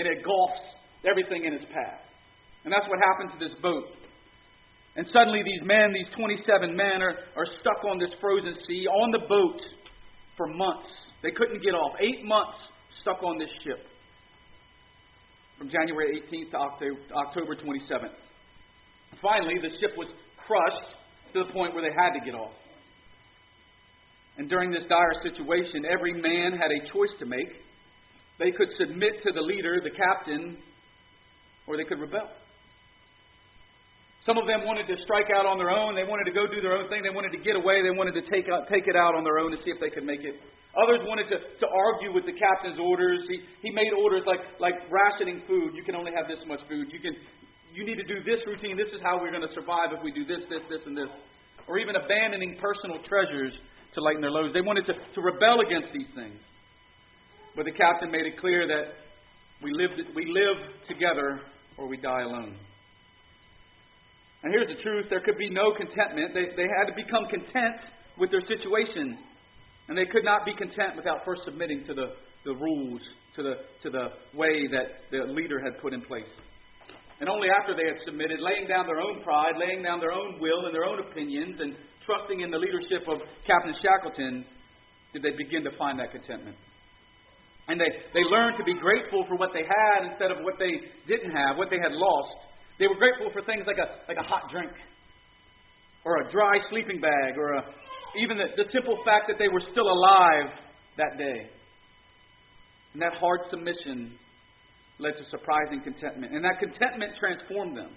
engulfs everything in its path. And that's what happened to this boat. And suddenly these men, these 27 men, are stuck on this frozen sea, on the boat for months. They couldn't get off. 8 months stuck on this ship. From January 18th to October 27th. Finally, the ship was crushed to the point where they had to get off. And during this dire situation, every man had a choice to make. They could submit to the leader, the captain, or they could rebel. Some of them wanted to strike out on their own. They wanted to go do their own thing. They wanted to get away. They wanted to take it out on their own to see if they could make it. Others wanted to argue with the captain's orders. He made orders like rationing food. You can only have this much food. You need to do this routine. This is how we're going to survive if we do this, this, this, and this. Or even abandoning personal treasures to lighten their loads. They wanted to rebel against these things. But the captain made it clear that we live together or we die alone. And here's the truth. There could be no contentment. They had to become content with their situation. And they could not be content without first submitting to the rules, to the way that the leader had put in place. And only after they had submitted, laying down their own pride, laying down their own will and their own opinions, and trusting in the leadership of Captain Shackleton, did they begin to find that contentment. And they learned to be grateful for what they had instead of what they didn't have, what they had lost. They were grateful for things like a hot drink, or a dry sleeping bag, or even the simple fact that they were still alive that day. And that hard submission led to surprising contentment. And that contentment transformed them.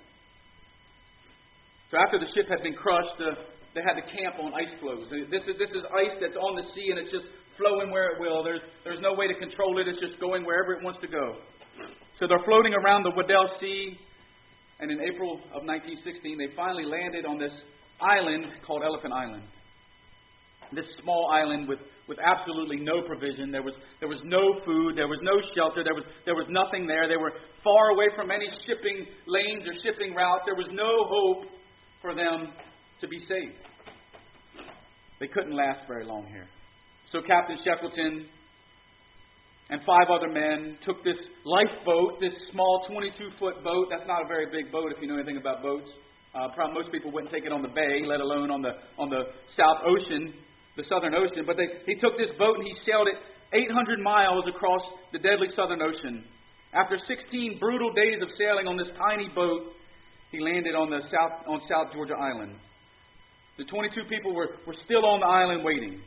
So after the ship had been crushed, they had to camp on ice floes. This is ice that's on the sea, and it's just flowing where it will. There's no way to control it. It's just going wherever it wants to go. So they're floating around the Weddell Sea. And in April of 1916, they finally landed on this island called Elephant Island. This small island with absolutely no provision. There was no food. There was no shelter. There was nothing there. They were far away from any shipping lanes or shipping routes. There was no hope for them to be saved. They couldn't last very long here. So Captain Shackleton and 5 other men took this lifeboat, this small 22-foot boat. That's not a very big boat if you know anything about boats. Probably most people wouldn't take it on the bay, let alone on the South Ocean, the Southern Ocean. But he took this boat and he sailed it 800 miles across the deadly Southern Ocean. After 16 brutal days of sailing on this tiny boat, he landed on South Georgia Island. The 22 people were still on the island waiting.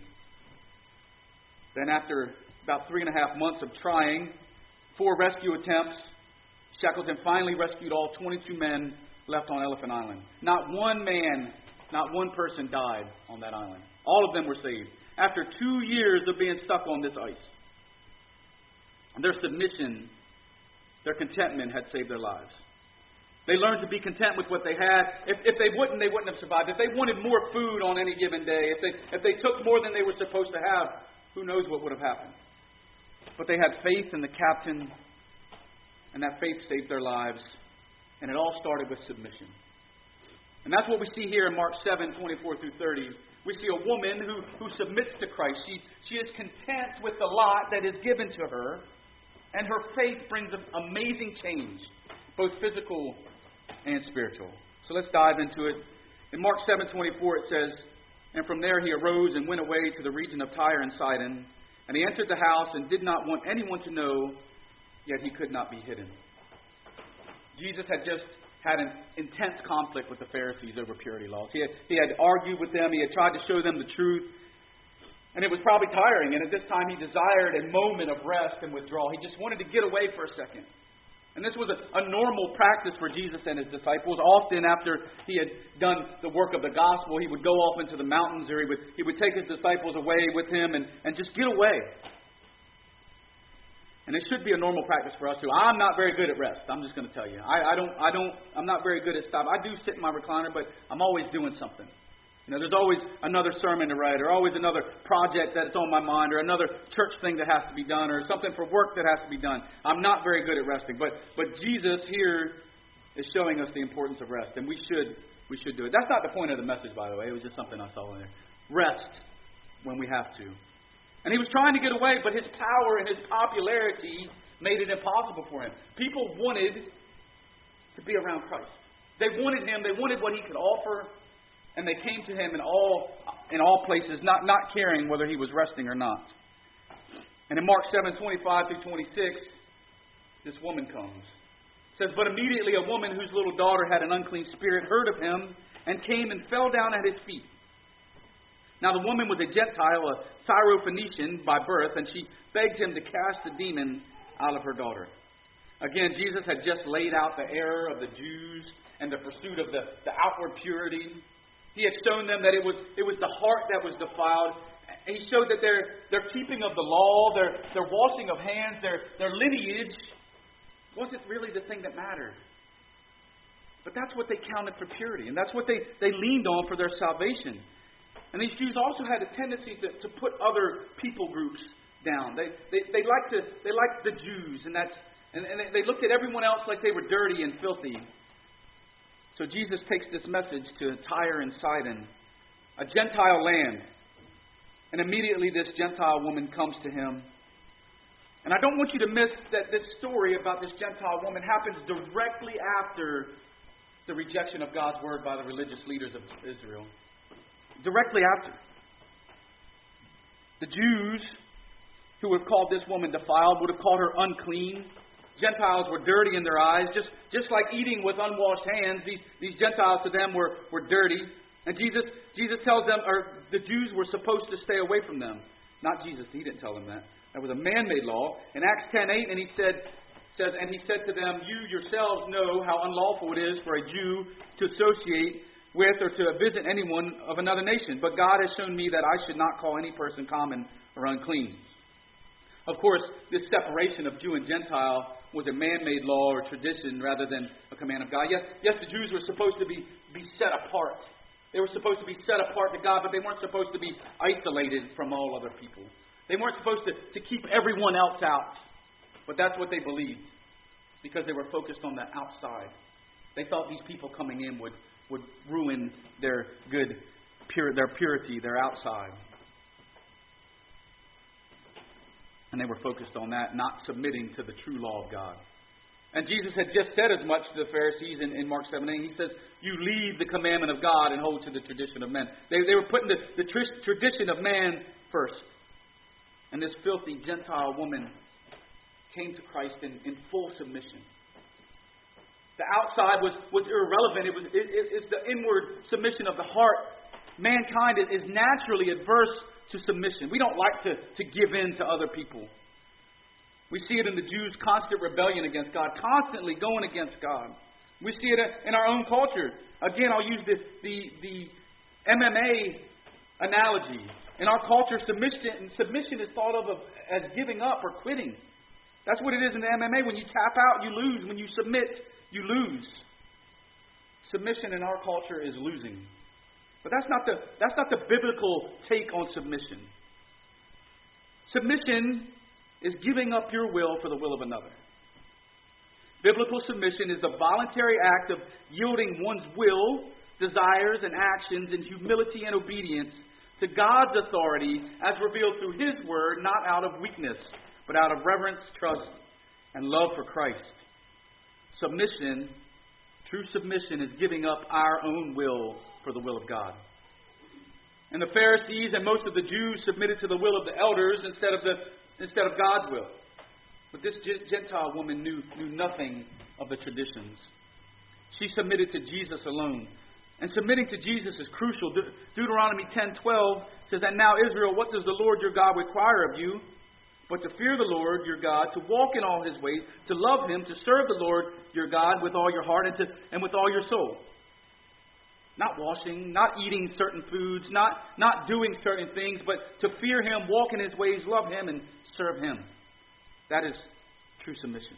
Then after about 3.5 months of trying, 4 rescue attempts, Shackleton finally rescued all 22 men left on Elephant Island. Not one man, not one person died on that island. All of them were saved. After 2 years of being stuck on this ice. Their submission, their contentment had saved their lives. They learned to be content with what they had. If they wouldn't have survived. If they wanted more food on any given day, if they took more than they were supposed to have, who knows what would have happened. But they had faith in the captain, and that faith saved their lives. And it all started with submission. And that's what we see here in Mark 7, 24 through 30. We see a woman who submits to Christ. She is content with the lot that is given to her, and her faith brings an amazing change, both physical and spiritual. So let's dive into it. In Mark 7:24 it says, "And from there he arose and went away to the region of Tyre and Sidon. And he entered the house and did not want anyone to know, yet he could not be hidden." Jesus had just had an intense conflict with the Pharisees over purity laws. He had argued with them. He had tried to show them the truth. And it was probably tiring. And at this time he desired a moment of rest and withdrawal. He just wanted to get away for a second. And this was a normal practice for Jesus and his disciples. Often after he had done the work of the gospel, he would go off into the mountains, or he would take his disciples away with him and just get away. And it should be a normal practice for us too. I'm not very good at rest. I'm just going to tell you. I'm not very good at stop. I do sit in my recliner, but I'm always doing something. There's always another sermon to write, or always another project that's on my mind, or another church thing that has to be done, or something for work that has to be done. I'm not very good at resting. But Jesus here is showing us the importance of rest, and we should do it. That's not the point of the message, by the way. It was just something I saw in there. Rest when we have to. And he was trying to get away, but his power and his popularity made it impossible for him. People wanted to be around Christ. They wanted him. They wanted what he could offer. And they came to him in all places, not caring whether he was resting or not. And in Mark 7:25 through 26, this woman comes. It says, "But immediately a woman whose little daughter had an unclean spirit heard of him and came and fell down at his feet. Now the woman was a Gentile, a Syrophoenician by birth, and she begged him to cast the demon out of her daughter." Again, Jesus had just laid out the error of the Jews and the pursuit of the outward purity. He had shown them that it was the heart that was defiled. He showed that their keeping of the law, their washing of hands, their lineage wasn't really the thing that mattered. But that's what they counted for purity, and that's what they leaned on for their salvation. And these Jews also had a tendency to put other people groups down. They liked the Jews, and they looked at everyone else like they were dirty and filthy. So Jesus takes this message to Tyre and Sidon, a Gentile land. And immediately this Gentile woman comes to him. And I don't want you to miss that this story about this Gentile woman happens directly after the rejection of God's word by the religious leaders of Israel. Directly after. The Jews who would have called this woman defiled would have called her unclean. Gentiles were dirty in their eyes, just like eating with unwashed hands. These Gentiles to them were dirty. And Jesus tells them, or the Jews were supposed to stay away from them. Not Jesus, he didn't tell them that. That was a man-made law. In Acts 10:8, and he said to them, "You yourselves know how unlawful it is for a Jew to associate with or to visit anyone of another nation. But God has shown me that I should not call any person common or unclean." Of course, this separation of Jew and Gentile was a man-made law or tradition rather than a command of God. Yes, the Jews were supposed to be set apart. They were supposed to be set apart to God, but they weren't supposed to be isolated from all other people. They weren't supposed to keep everyone else out. But that's what they believed, because they were focused on the outside. They thought these people coming in would ruin their purity, their outside. And they were focused on that, not submitting to the true law of God. And Jesus had just said as much to the Pharisees in Mark 7:8. He says, "You leave the commandment of God and hold to the tradition of men." They were putting the tradition of man first. And this filthy Gentile woman came to Christ in full submission. The outside was irrelevant. It's the inward submission of the heart. Mankind is naturally adverse to submission. We don't like to give in to other people. We see it in the Jews' constant rebellion against God, constantly going against God. We see it in our own culture. Again, I'll use the MMA analogy. In our culture, submission is thought of as giving up or quitting. That's what it is in the MMA. When you tap out, you lose. When you submit, you lose. Submission in our culture is losing. But that's not the biblical take on submission. Submission is giving up your will for the will of another. Biblical submission is the voluntary act of yielding one's will, desires, and actions in humility and obedience to God's authority as revealed through His Word, not out of weakness, but out of reverence, trust, and love for Christ. Submission, true submission, is giving up our own will for the will of God. And the Pharisees and most of the Jews submitted to the will of the elders instead of God's will. But this Gentile woman knew nothing of the traditions. She submitted to Jesus alone. And submitting to Jesus is crucial. Deuteronomy 10:12 says, "And now, Israel, what does the Lord your God require of you? But to fear the Lord your God, to walk in all His ways, to love Him, to serve the Lord your God with all your heart and with all your soul." Not washing, not eating certain foods, not doing certain things, but to fear Him, walk in His ways, love Him, and serve Him. That is true submission.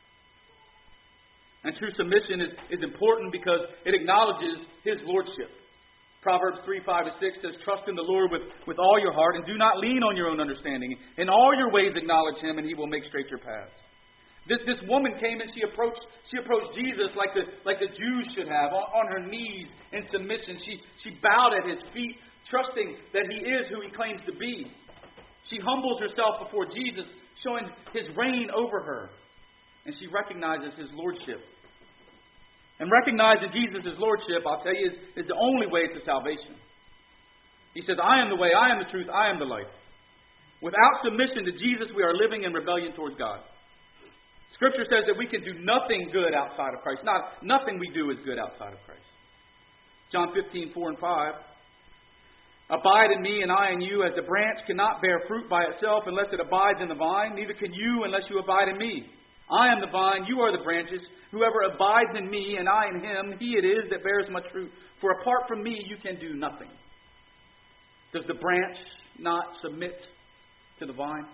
And true submission is important because it acknowledges His lordship. Proverbs 3:5-6 says, "Trust in the Lord with all your heart, and do not lean on your own understanding. In all your ways acknowledge Him, and He will make straight your paths." This woman came and she approached Jesus like the Jews should have, on her knees in submission. She bowed at His feet, trusting that He is who He claims to be. She humbles herself before Jesus, showing His reign over her. And she recognizes His lordship. And recognizing Jesus' lordship, I'll tell you, is the only way to salvation. He says, I am the way, I am the truth, I am the life. Without submission to Jesus, we are living in rebellion towards God. Scripture says that we can do nothing good outside of Christ. Nothing we do is good outside of Christ. John 15:4 and 5. Abide in me and I in you, as the branch cannot bear fruit by itself unless it abides in the vine, neither can you unless you abide in me. I am the vine, you are the branches. Whoever abides in me and I in him, he it is that bears much fruit. For apart from me, you can do nothing. Does the branch not submit to the vine?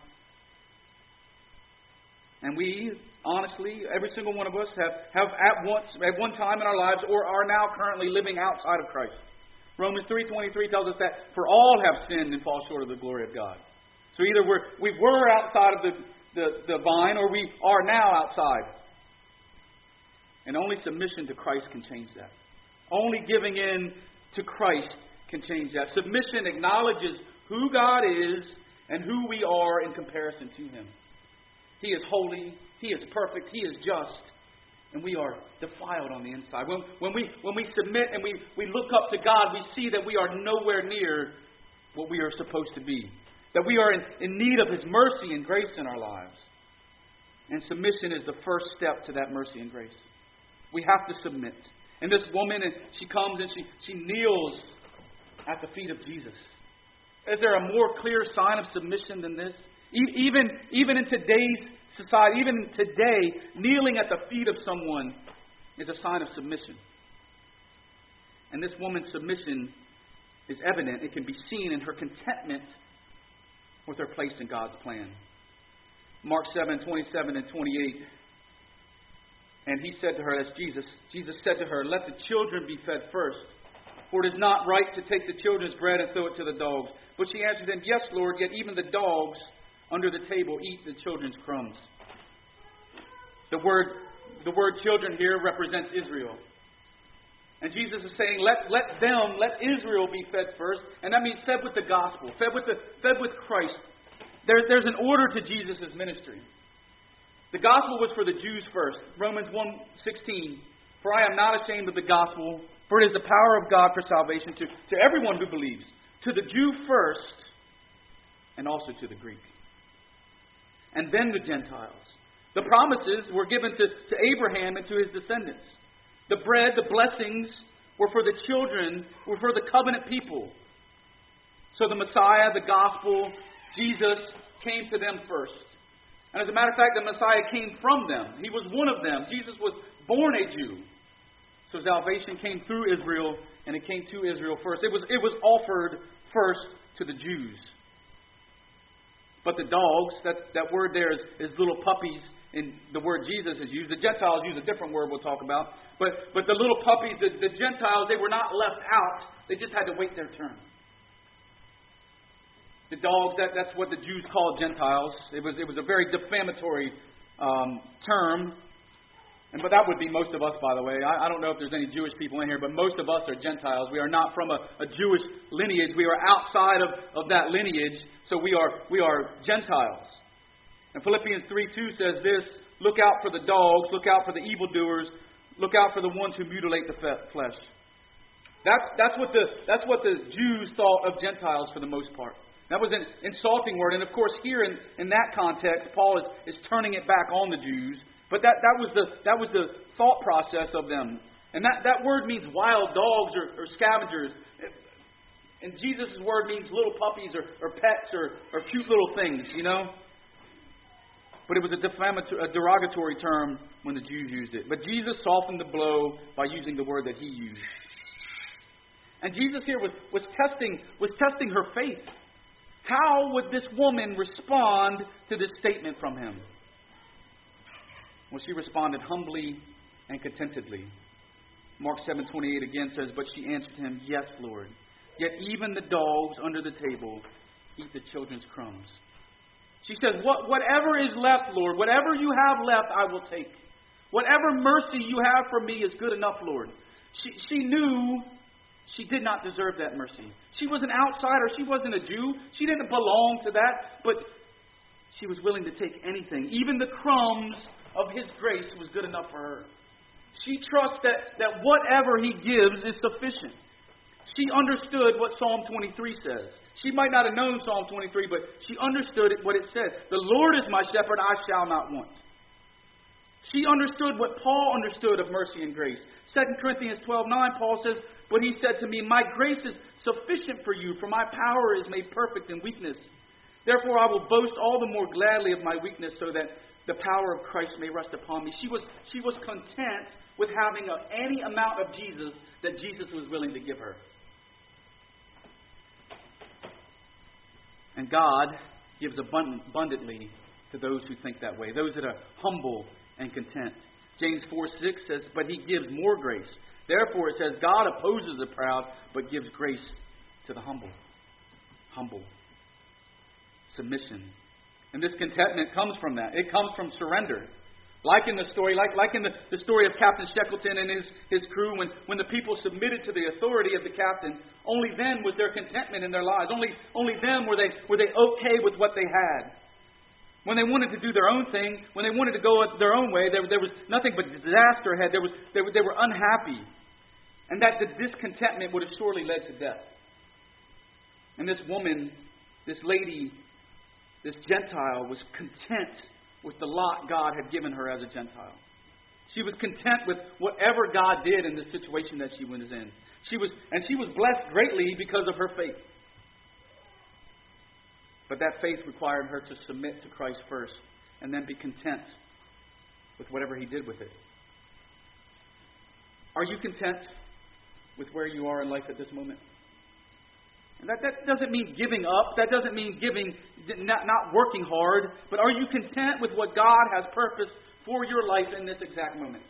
And we, honestly, every single one of us have at one time in our lives or are now currently living outside of Christ. Romans 3:23 tells us that for all have sinned and fall short of the glory of God. So either we were outside of the vine or we are now outside. And only submission to Christ can change that. Only giving in to Christ can change that. Submission acknowledges who God is and who we are in comparison to Him. He is holy, He is perfect, He is just, and we are defiled on the inside. When we submit and we look up to God, we see that we are nowhere near what we are supposed to be. That we are in need of His mercy and grace in our lives. And submission is the first step to that mercy and grace. We have to submit. And this woman, she comes and she kneels at the feet of Jesus. Is there a more clear sign of submission than this? Even in today's society, even today, kneeling at the feet of someone is a sign of submission. And this woman's submission is evident. It can be seen in her contentment with her place in God's plan. Mark 7:27 and 28. And he said to her, that's Jesus said to her, let the children be fed first, for it is not right to take the children's bread and throw it to the dogs. But she answered him, yes, Lord, yet even the dogs under the table eat the children's crumbs. The word children here represents Israel. And Jesus is saying, let Israel be fed first. And that means fed with the gospel, fed with Christ. There's an order to Jesus' ministry. The gospel was for the Jews first. Romans 1:16. For I am not ashamed of the gospel, for it is the power of God for salvation to everyone who believes. To the Jew first, and also to the Greek. And then the Gentiles. The promises were given to Abraham and to his descendants. The bread, the blessings were for the children, were for the covenant people. So the Messiah, the gospel, Jesus came to them first. And as a matter of fact, the Messiah came from them. He was one of them. Jesus was born a Jew. So salvation came through Israel, and it came to Israel first. It was offered first to the Jews. But the dogs, that word there is little puppies, and the word Jesus is used. The Gentiles use a different word we'll talk about. But the little puppies, the Gentiles, they were not left out. They just had to wait their turn. The dogs, that's what the Jews called Gentiles. It was a very defamatory term. But that would be most of us, by the way. I don't know if there's any Jewish people in here, but most of us are Gentiles. We are not from a Jewish lineage. We are outside of that lineage, so we are Gentiles. And Philippians 3:2 says this, look out for the dogs, look out for the evildoers, look out for the ones who mutilate the flesh. That's what the Jews thought of Gentiles for the most part. That was an insulting word. And of course, here in that context, Paul is turning it back on the Jews. But that was the thought process of them. And that word means wild dogs or scavengers. And Jesus' word means little puppies or pets or cute little things, you know. But it was a derogatory term when the Jews used it. But Jesus softened the blow by using the word that he used. And Jesus here was testing her faith. How would this woman respond to this statement from him? Well, she responded humbly and contentedly. Mark 7:28 again says, but she answered him, yes, Lord. Yet even the dogs under the table eat the children's crumbs. She says, whatever is left, Lord, whatever you have left, I will take. Whatever mercy you have for me is good enough, Lord. She knew she did not deserve that mercy. She was an outsider. She wasn't a Jew. She didn't belong to that. But She was willing to take anything. Even the crumbs of His grace was good enough for her. She trusts that whatever He gives is sufficient. She understood what Psalm 23 says. She might not have known Psalm 23, but she understood what it said. The Lord is my shepherd, I shall not want. She understood what Paul understood of mercy and grace. 2 Corinthians 12:9, Paul says, but he said to me, my grace is sufficient for you, for my power is made perfect in weakness. Therefore I will boast all the more gladly of my weakness, so that the power of Christ may rest upon me. She was content with having any amount of Jesus that Jesus was willing to give her. And God gives abundantly to those who think that way, those that are humble and content. James 4:6 says, but He gives more grace. Therefore it says, God opposes the proud, but gives grace to the humble. Humble. Submission. And this contentment comes from that. It comes from surrender. Like in the story, like in the story of Captain Shackleton and his crew, when the people submitted to the authority of the captain, only then was there contentment in their lives. Only then were they okay with what they had. When they wanted to do their own thing, when they wanted to go their own way, there was nothing but disaster ahead. They were unhappy. And that the discontentment would have surely led to death. And this woman, this lady, this Gentile was content with the lot God had given her as a Gentile. She was content with whatever God did in the situation that she was in. She was blessed greatly because of her faith. But that faith required her to submit to Christ first and then be content with whatever He did with it. Are you content with where you are in life at this moment? And that doesn't mean giving up. That doesn't mean not working hard. But are you content with what God has purposed for your life in this exact moment?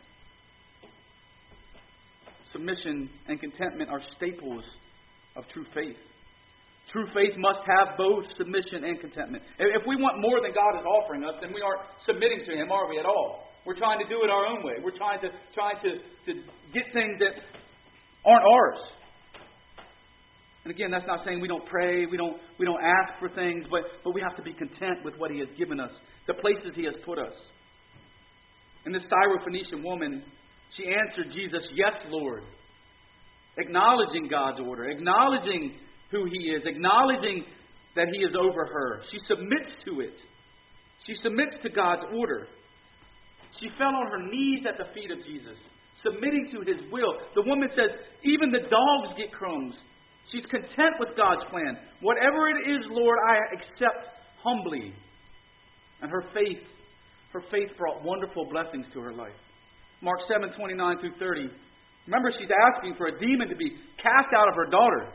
Submission and contentment are staples of true faith. True faith must have both submission and contentment. If we want more than God is offering us, then we aren't submitting to Him, are we, at all? We're trying to do it our own way. We're trying to get things that aren't ours. And again, that's not saying we don't pray, we don't ask for things, but we have to be content with what He has given us, the places He has put us. And this Syrophoenician woman, she answered Jesus, yes, Lord. Acknowledging God's order, acknowledging who He is, acknowledging that He is over her. She submits to it. She submits to God's order. She fell on her knees at the feet of Jesus, submitting to His will. The woman says, even the dogs get crumbs. She's content with God's plan. Whatever it is, Lord, I accept humbly. And her faith brought wonderful blessings to her life. Mark 7:29-30. Remember, she's asking for a demon to be cast out of her daughter.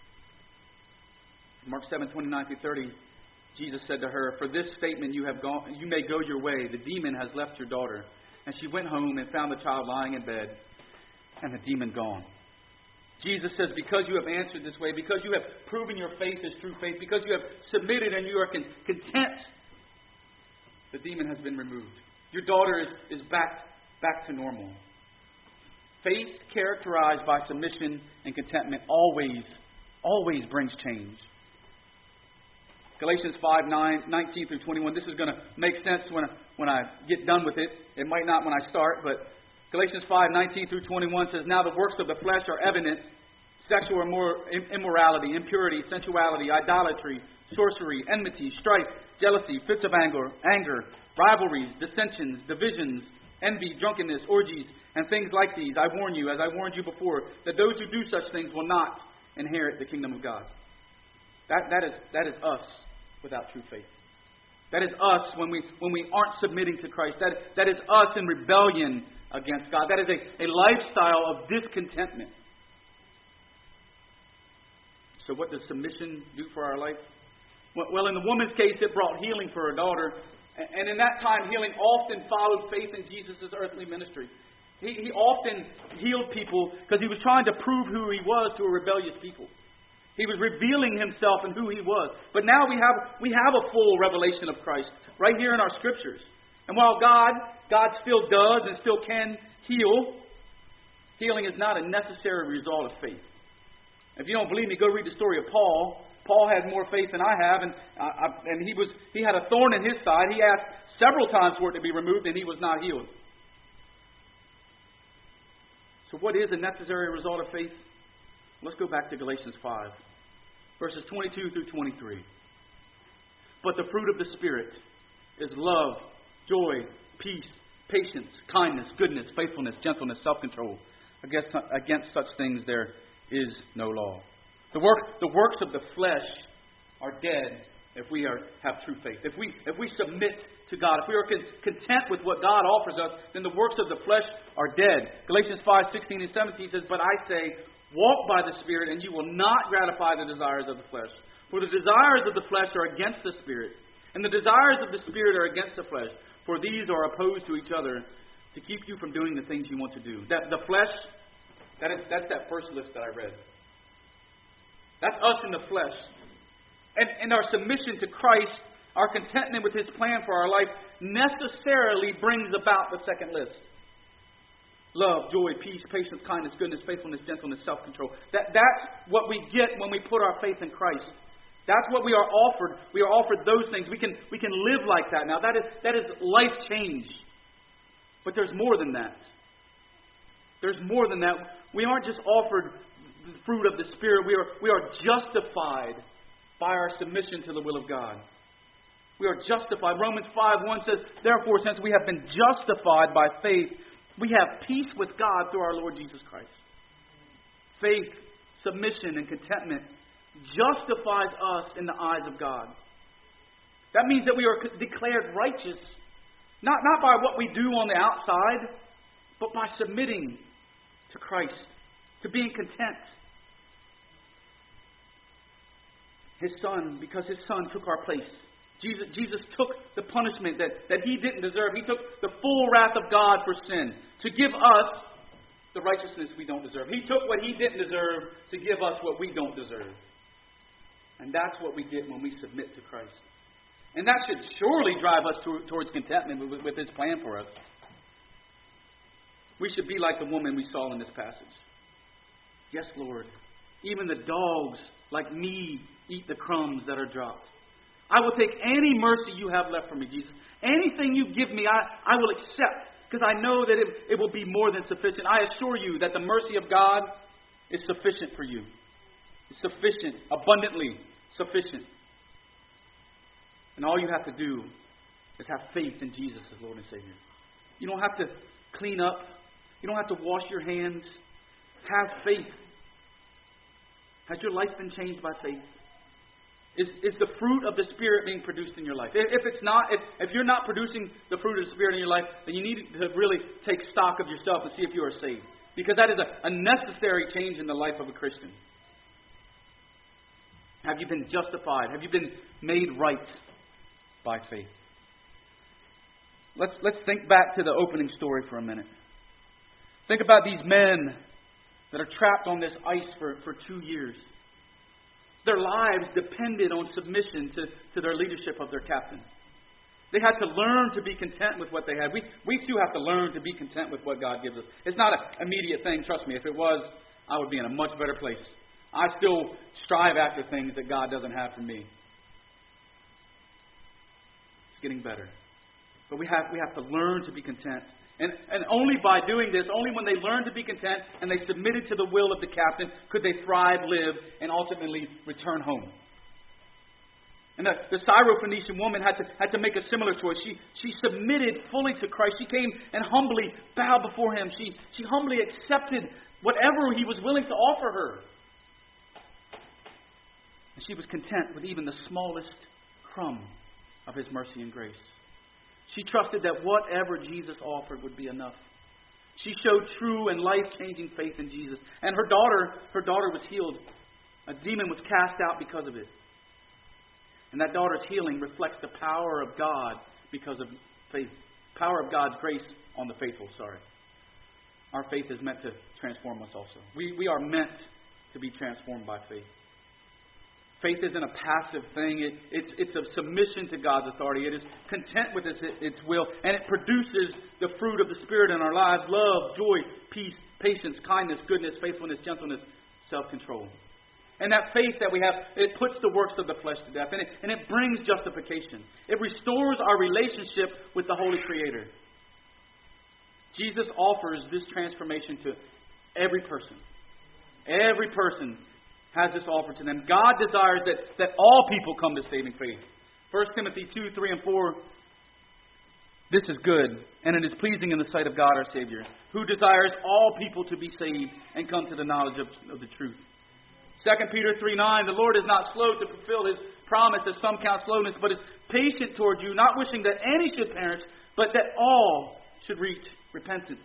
Mark 7:29-30. Jesus said to her, for this statement you may go your way. The demon has left your daughter. And she went home and found the child lying in bed and the demon gone. Jesus says, because you have answered this way, because you have proven your faith is true faith, because you have submitted and you are content, the demon has been removed. Your daughter is back to normal. Faith characterized by submission and contentment always brings change. Galatians 5:19-21. This is going to make sense when I get done with it. It might not when I start, but Galatians 5:19-21 says, now the works of the flesh are evident: sexual immorality, impurity, sensuality, idolatry, sorcery, enmity, strife, jealousy, fits of anger, rivalries, dissensions, divisions, envy, drunkenness, orgies, and things like these. I warn you, as I warned you before, that those who do such things will not inherit the kingdom of God. That is us without true faith. That is us when we aren't submitting to Christ. That is us in rebellion against God. That is a lifestyle of discontentment. So what does submission do for our life? Well, in the woman's case, it brought healing for her daughter. And in that time, healing often followed faith in Jesus' earthly ministry. He often healed people because He was trying to prove who He was to a rebellious people. He was revealing Himself and who He was. But now we have a full revelation of Christ right here in our Scriptures. And while God still does and still can heal, healing is not a necessary result of faith. If you don't believe me, go read the story of Paul. Paul had more faith than I have, and he had a thorn in his side. He asked several times for it to be removed, and he was not healed. So what is a necessary result of faith? Let's go back to Galatians 5, verses 22 through 23. But the fruit of the Spirit is love, joy, peace, patience, kindness, goodness, faithfulness, gentleness, self-control. Against such things there is no law. The works of the flesh are dead if we have true faith. If we submit to God, if we are content with what God offers us, then the works of the flesh are dead. Galatians 5:16 and 17 says, "But I say, walk by the Spirit, and you will not gratify the desires of the flesh. For the desires of the flesh are against the Spirit, and the desires of the Spirit are against the flesh. For these are opposed to each other to keep you from doing the things you want to do." The flesh, that's that first list that I read. That's us in the flesh. And our submission to Christ, our contentment with His plan for our life, necessarily brings about the second list. Love, joy, peace, patience, kindness, goodness, faithfulness, gentleness, self-control. That's what we get when we put our faith in Christ. That's what we are offered. We are offered those things. We can live like that now. That is life change. But there's more than that. There's more than that. We aren't just offered the fruit of the Spirit. We are justified by our submission to the will of God. We are justified. Romans 5:1 says, "Therefore, since we have been justified by faith, we have peace with God through our Lord Jesus Christ." Faith, submission, and contentment justifies us in the eyes of God. That means that we are declared righteous, not by what we do on the outside, but by submitting to Christ, to being content. His Son, because His Son took our place. Jesus took the punishment that He didn't deserve. He took the full wrath of God for sin to give us the righteousness we don't deserve. He took what He didn't deserve to give us what we don't deserve. And that's what we get when we submit to Christ. And that should surely drive us towards contentment with His plan for us. We should be like the woman we saw in this passage. Yes, Lord. Even the dogs, like me, eat the crumbs that are dropped. I will take any mercy you have left for me, Jesus. Anything you give me, I will accept, because I know that it will be more than sufficient. I assure you that the mercy of God is sufficient for you. It's sufficient, abundantly sufficient. And all you have to do is have faith in Jesus as Lord and Savior. You don't have to clean up. You don't have to wash your hands. Have faith. Has your life been changed by faith? Is the fruit of the Spirit being produced in your life? If it's not, if you're not producing the fruit of the Spirit in your life, then you need to really take stock of yourself and see if you are saved. Because that is a necessary change in the life of a Christian. Have you been justified? Have you been made right by faith? Let's think back to the opening story for a minute. Think about these men that are trapped on this ice for 2 years. Their lives depended on submission to their leadership of their captain. They had to learn to be content with what they had. We too have to learn to be content with what God gives us. It's not an immediate thing. Trust me, if it was, I would be in a much better place. I still strive after things that God doesn't have for me. It's getting better. But we have to learn to be content. And only by doing this, only when they learned to be content and they submitted to the will of the captain, could they thrive, live, and ultimately return home. And the Syrophoenician woman had to make a similar choice. She submitted fully to Christ. She came and humbly bowed before Him. She humbly accepted whatever He was willing to offer her. And she was content with even the smallest crumb of His mercy and grace. She trusted that whatever Jesus offered would be enough. She showed true and life-changing faith in Jesus. And her daughter was healed. A demon was cast out because of it. And that daughter's healing reflects the power of God because of faith. Power of God's grace on the faithful, Our faith is meant to transform us also. We are meant to be transformed by faith. Faith isn't a passive thing. It's a submission to God's authority. It is content with its will. And it produces the fruit of the Spirit in our lives. Love, joy, peace, patience, kindness, goodness, faithfulness, gentleness, self-control. And that faith that we have, it puts the works of the flesh to death. And it brings justification. It restores our relationship with the Holy Creator. Jesus offers this transformation to every person. Every person has this offer to them. God desires that all people come to saving faith. 1 Timothy 2, 3, and 4. This is good, and it is pleasing in the sight of God our Savior, who desires all people to be saved and come to the knowledge of the truth. 2 Peter 3:9, the Lord is not slow to fulfill His promise, as some count slowness, but is patient toward you, not wishing that any should perish, but that all should reach repentance.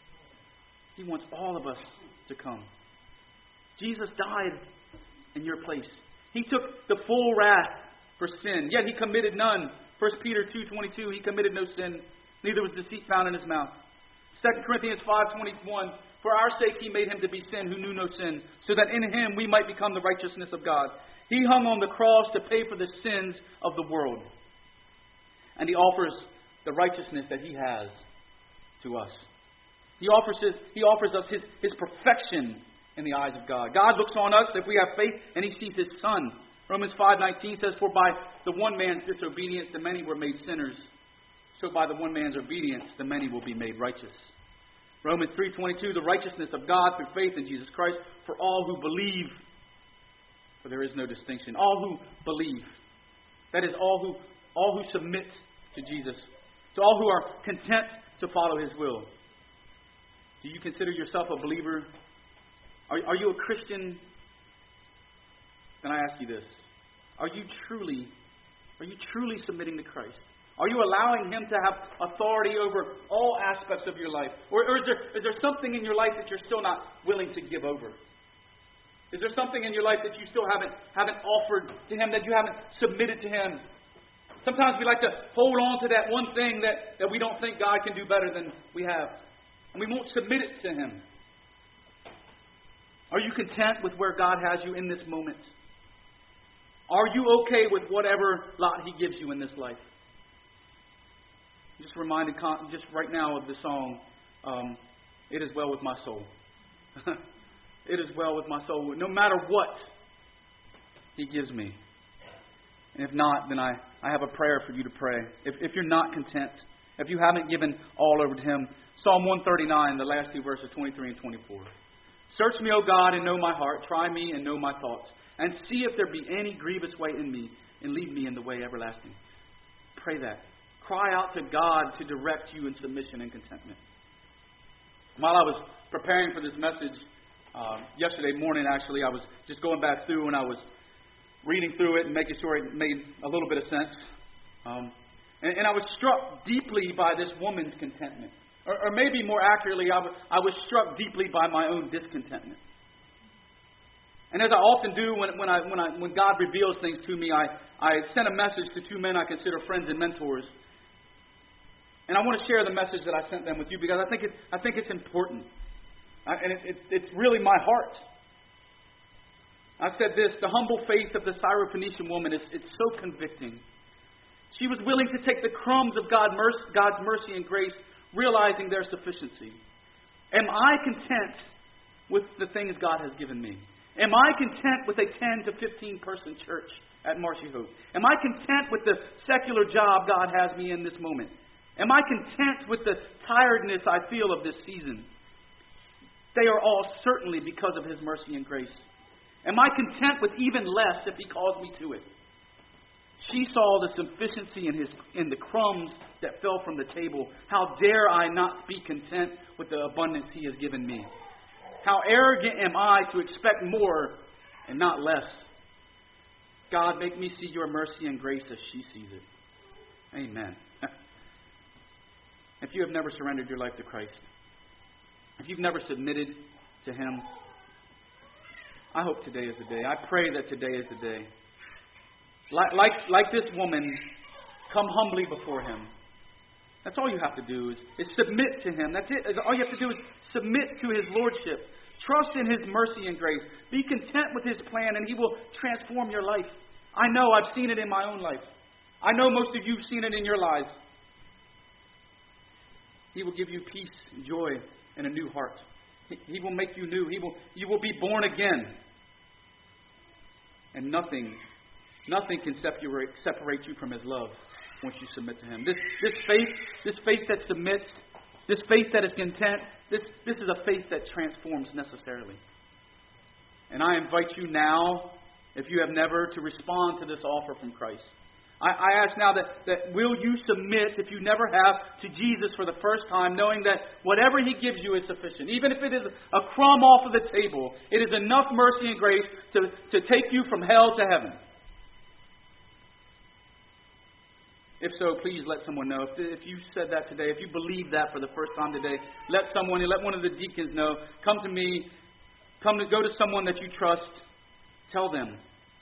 He wants all of us to come. Jesus died in your place. He took the full wrath for sin, yet He committed none. 1 Peter 2:22, He committed no sin, neither was deceit found in His mouth. 2 Corinthians 5:21, for our sake He made Him to be sin who knew no sin, so that in Him we might become the righteousness of God. He hung on the cross to pay for the sins of the world. And He offers the righteousness that He has to us. He offers us His perfection in the eyes of God. God looks on us if we have faith, and He sees His Son. Romans 5:19 says, for by the one man's disobedience the many were made sinners, so by the one man's obedience the many will be made righteous. Romans 3:22, the righteousness of God through faith in Jesus Christ for all who believe. For there is no distinction. All who believe. That is, all who submit to Jesus. To all who are content to follow His will. Do you consider yourself a believer? Are you a Christian? Then I ask you this. Are you truly submitting to Christ? Are you allowing Him to have authority over all aspects of your life? Or is there something in your life that you're still not willing to give over? Is there something in your life that you still haven't offered to Him, that you haven't submitted to Him? Sometimes we like to hold on to that one thing that we don't think God can do better than we have. And we won't submit it to Him. Are you content with where God has you in this moment? Are you okay with whatever lot He gives you in this life? Just reminded just right now of the song, It Is Well With My Soul. It is well with my soul, no matter what He gives me. And if not, then I have a prayer for you to pray. If you're not content, if you haven't given all over to Him, Psalm 139, the last two verses, 23 and 24. Search me, O God, and know my heart. Try me and know my thoughts. And see if there be any grievous way in me, and lead me in the way everlasting. Pray that. Cry out to God to direct you in submission and contentment. While I was preparing for this message, yesterday morning actually, I was just going back through and I was reading through it and making sure it made a little bit of sense. And I was struck deeply by this woman's contentment. Or maybe more accurately, I was struck deeply by my own discontentment. And as I often do when God reveals things to me, I sent a message to two men I consider friends and mentors. And I want to share the message that I sent them with you because I think it's important. And it's really my heart. I said this, the humble faith of the Syrophoenician woman, it's so convicting. She was willing to take the crumbs of God's mercy and grace, realizing their sufficiency. Am I content with the things God has given me? Am I content with a 10 to 15 person church at Marshy Hope? Am I content with the secular job God has me in this moment? Am I content with the tiredness I feel of this season? They are all certainly because of His mercy and grace. Am I content with even less if He calls me to it? She saw the sufficiency in the crumbs that fell from the table. How dare I not be content with the abundance He has given me? How arrogant am I to expect more and not less? God, make me see Your mercy and grace as she sees it. Amen. If you have never surrendered your life to Christ, if you've never submitted to Him, I hope today is the day. I pray that today is the day. Like this woman, come humbly before Him. That's all you have to do is submit to Him. That's it. All you have to do is submit to His Lordship. Trust in His mercy and grace. Be content with His plan and He will transform your life. I know I've seen it in my own life. I know most of you have seen it in your lives. He will give you peace and joy and a new heart. He will make you new. You will be born again. And nothing can separate you from His love once you submit to Him. This faith that submits, this faith that is content, this is a faith that transforms necessarily. And I invite you now, if you have never, to respond to this offer from Christ. I ask now that will you submit, if you never have, to Jesus for the first time, knowing that whatever He gives you is sufficient. Even if it is a crumb off of the table, it is enough mercy and grace to take you from hell to heaven. If so, please let someone know. If you said that today, if you believe that for the first time today, let one of the deacons know. Come to me. Go to someone that you trust. Tell them.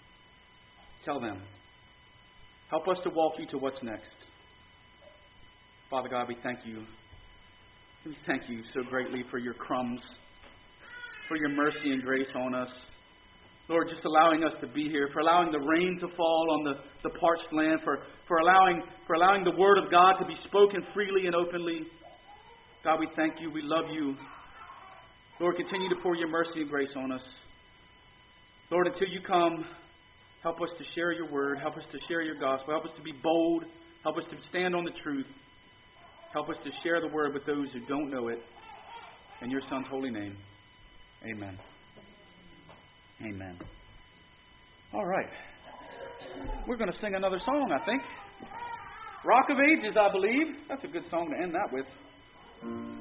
Help us to walk you to what's next. Father God, we thank you. We thank you so greatly for your crumbs, for your mercy and grace on us. Lord, just allowing us to be here, for allowing the rain to fall on the parched land, for allowing the Word of God to be spoken freely and openly. God, we thank you. We love you. Lord, continue to pour your mercy and grace on us. Lord, until you come, help us to share your word. Help us to share your gospel. Help us to be bold. Help us to stand on the truth. Help us to share the word with those who don't know it. In your Son's holy name, amen. Amen. All right. We're going to sing another song, I think. Rock of Ages, I believe. That's a good song to end that with.